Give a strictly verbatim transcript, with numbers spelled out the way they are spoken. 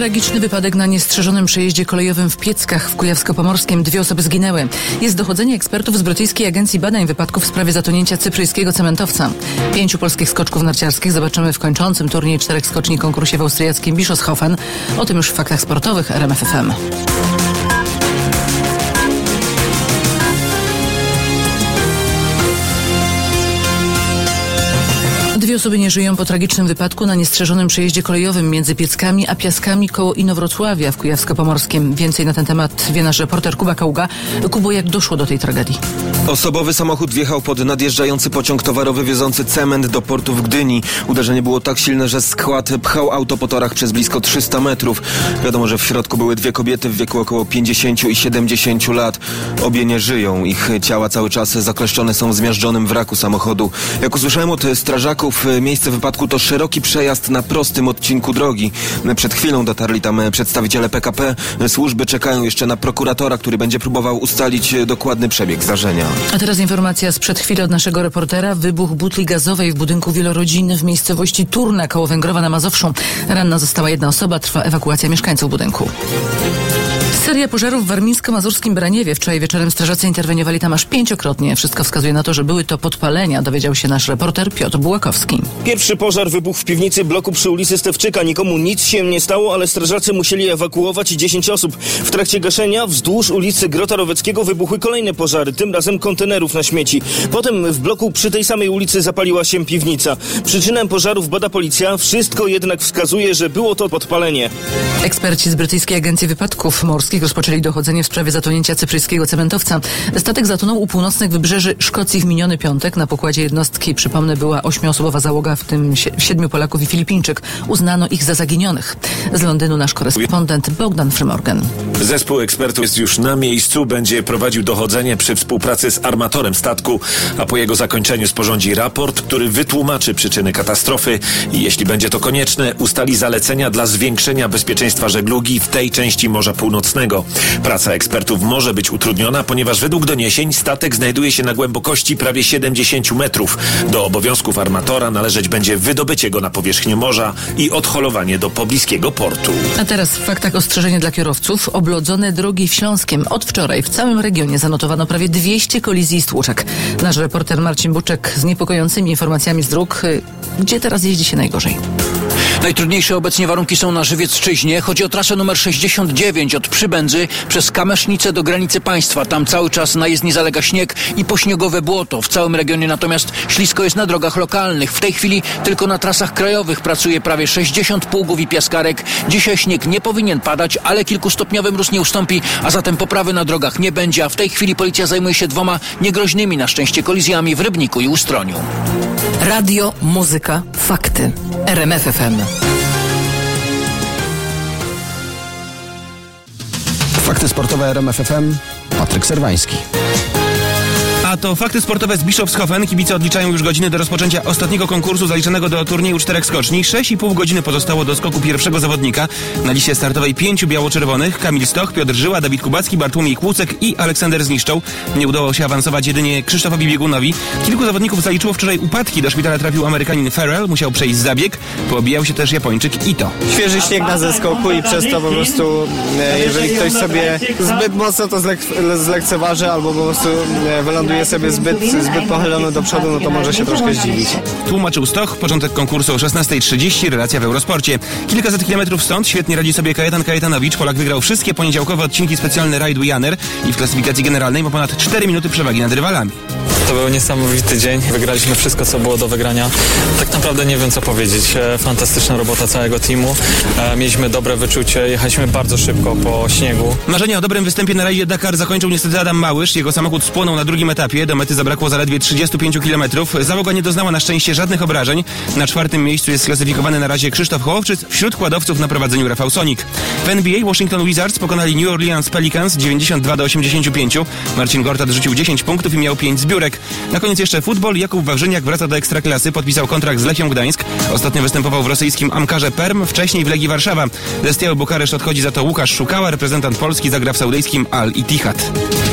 Tragiczny wypadek na niestrzeżonym przejeździe kolejowym w Pieckach w Kujawsko-Pomorskiem. Dwie osoby zginęły. Jest dochodzenie ekspertów z Brytyjskiej Agencji Badań Wypadków w sprawie zatonięcia cypryjskiego cementowca. Pięciu polskich skoczków narciarskich zobaczymy w kończącym turniej czterech skoczni konkursie w austriackim Bischofshofen. O tym już w faktach sportowych R M F F M. Dwie osoby nie żyją po tragicznym wypadku na niestrzeżonym przejeździe kolejowym między Pieckami a Piaskami koło Inowrocławia w Kujawsko-Pomorskim. Więcej na ten temat wie nasz reporter Kuba Kaługa. Kubo, jak doszło do tej tragedii? Osobowy samochód wjechał pod nadjeżdżający pociąg towarowy wiozący cement do portu w Gdyni. Uderzenie było tak silne, że skład pchał auto po torach przez blisko trzysta metrów. Wiadomo, że w środku były dwie kobiety w wieku około pięćdziesięciu i siedemdziesięciu lat. Obie nie żyją. Ich ciała cały czas zakleszczone są w zmiażdżonym wraku samochodu. Jak usłyszałem od strażaków, miejsce wypadku to szeroki przejazd na prostym odcinku drogi. Przed chwilą dotarli tam przedstawiciele P K P. Służby czekają jeszcze na prokuratora, który będzie próbował ustalić dokładny przebieg zdarzenia. A teraz informacja sprzed chwili od naszego reportera. Wybuch butli gazowej w budynku wielorodzinnym w miejscowości Turna koło Węgrowa na Mazowszu. Ranna została jedna osoba, trwa ewakuacja mieszkańców budynku. Seria pożarów w warmińsko-mazurskim Braniewie. Wczoraj wieczorem strażacy interweniowali tam aż pięciokrotnie. Wszystko wskazuje na to, że były to podpalenia, dowiedział się nasz reporter Piotr Bułakowski. Pierwszy pożar wybuchł w piwnicy bloku przy ulicy Stewczyka. Nikomu nic się nie stało, ale strażacy musieli ewakuować dziesięć osób. W trakcie gaszenia wzdłuż ulicy Grota Roweckiego wybuchły kolejne pożary, tym razem kontenerów na śmieci. Potem w bloku przy tej samej ulicy zapaliła się piwnica. Przyczynę pożarów bada policja. Wszystko jednak wskazuje, że było to podpalenie. Eksperci z Brytyjskiej Agencji Wypadków Morskich rozpoczęli dochodzenie w sprawie zatonięcia cypryjskiego cementowca. Statek zatonął u północnych wybrzeży Szkocji w miniony piątek. Na pokładzie jednostki, przypomnę, była ośmioosobowa załoga, w tym siedmiu Polaków i Filipińczyk. Uznano ich za zaginionych. Z Londynu nasz korespondent Bogdan Frymorgan. Zespół ekspertów jest już na miejscu, będzie prowadził dochodzenie przy współpracy z armatorem statku, a po jego zakończeniu sporządzi raport, który wytłumaczy przyczyny katastrofy i jeśli będzie to konieczne, ustali zalecenia dla zwiększenia bezpieczeństwa żeglugi w tej części Morza Północnego. Praca ekspertów może być utrudniona, ponieważ według doniesień statek znajduje się na głębokości prawie siedemdziesięciu metrów. Do obowiązków armatora należeć będzie wydobycie go na powierzchnię morza i odholowanie do pobliskiego portu. A teraz w faktach ostrzeżenie dla kierowców. Oblodzone drogi w Śląskiem. Od wczoraj w całym regionie zanotowano prawie dwieście kolizji i stłuczek. Nasz reporter Marcin Buczek z niepokojącymi informacjami z dróg. Gdzie teraz jeździ się najgorzej? Najtrudniejsze obecnie warunki są na Żywiecczyźnie. Chodzi o trasę numer sześćdziesiąt dziewięć od Przybędzy przez Kamesznicę do granicy państwa. Tam cały czas na jezdni zalega śnieg i pośniegowe błoto. W całym regionie natomiast ślisko jest na drogach lokalnych. W tej chwili tylko na trasach krajowych pracuje prawie sześćdziesiąt pługów i piaskarek. Dzisiaj śnieg nie powinien padać, ale kilkustopniowy mróz nie ustąpi, a zatem poprawy na drogach nie będzie. A w tej chwili policja zajmuje się dwoma niegroźnymi na szczęście kolizjami w Rybniku i Ustroniu. Radio, muzyka, fakty. R M F F M. Fakty sportowe R M F F M. Patryk Serwański. A to fakty sportowe z Bischofshofen. Kibice odliczają już godziny do rozpoczęcia ostatniego konkursu zaliczonego do turnieju czterech skoczni. Sześć i pół godziny pozostało do skoku pierwszego zawodnika. Na liście startowej pięciu biało-czerwonych: Kamil Stoch, Piotr Żyła, Dawid Kubacki, Bartłomiej Kłucek i Aleksander Zniszczał. Nie udało się awansować jedynie Krzysztofowi Biegunowi. Kilku zawodników zaliczyło wczoraj upadki. Do szpitala trafił Amerykanin Farrell, musiał przejść zabieg. Poobijał się też Japończyk Ito. Świeży śnieg na zeskoku i przez to po prostu, jeżeli ktoś sobie zbyt mocno to zlek- zlekceważy albo po prostu wyląduje sobie zbyt, zbyt pochylony do przodu, no to może się troszkę zdziwić. Tłumaczył Stoch. Początek konkursu o szesnastej trzydzieści. Relacja w Eurosporcie. Kilkaset kilometrów stąd świetnie radzi sobie Kajetan Kajetanowicz. Polak wygrał wszystkie poniedziałkowe odcinki specjalne rajdu Janer i w klasyfikacji generalnej ma ponad cztery minuty przewagi nad rywalami. To był niesamowity dzień. Wygraliśmy wszystko, co było do wygrania. Tak naprawdę nie wiem, co powiedzieć. Fantastyczna robota całego teamu. Mieliśmy dobre wyczucie. Jechaliśmy bardzo szybko po śniegu. Marzenia o dobrym występie na rajdzie Dakar zakończył niestety Adam Małysz. Jego samochód spłonął na drugim etapie. Do mety zabrakło zaledwie trzydziestu pięciu kilometrów. Załoga nie doznała na szczęście żadnych obrażeń. Na czwartym miejscu jest sklasyfikowany na razie Krzysztof Hołowczyc. Wśród kładowców na prowadzeniu Rafał Sonik. W N B A Washington Wizards pokonali New Orleans Pelicans dziewięćdziesiąt dwa do osiemdziesięciu pięciu. Marcin Gortat rzucił dziesięć punktów i miał pięć zbiórek. Na koniec jeszcze futbol. Jakub Wawrzyniak wraca do Ekstraklasy. Podpisał kontrakt z Lechią Gdańsk. Ostatnio występował w rosyjskim Amkarze Perm, wcześniej w Legii Warszawa. Ze Steaua Bukareszt odchodzi za to Łukasz Szukała. Reprezentant Polski zagra w saudyjskim Al Ittihad.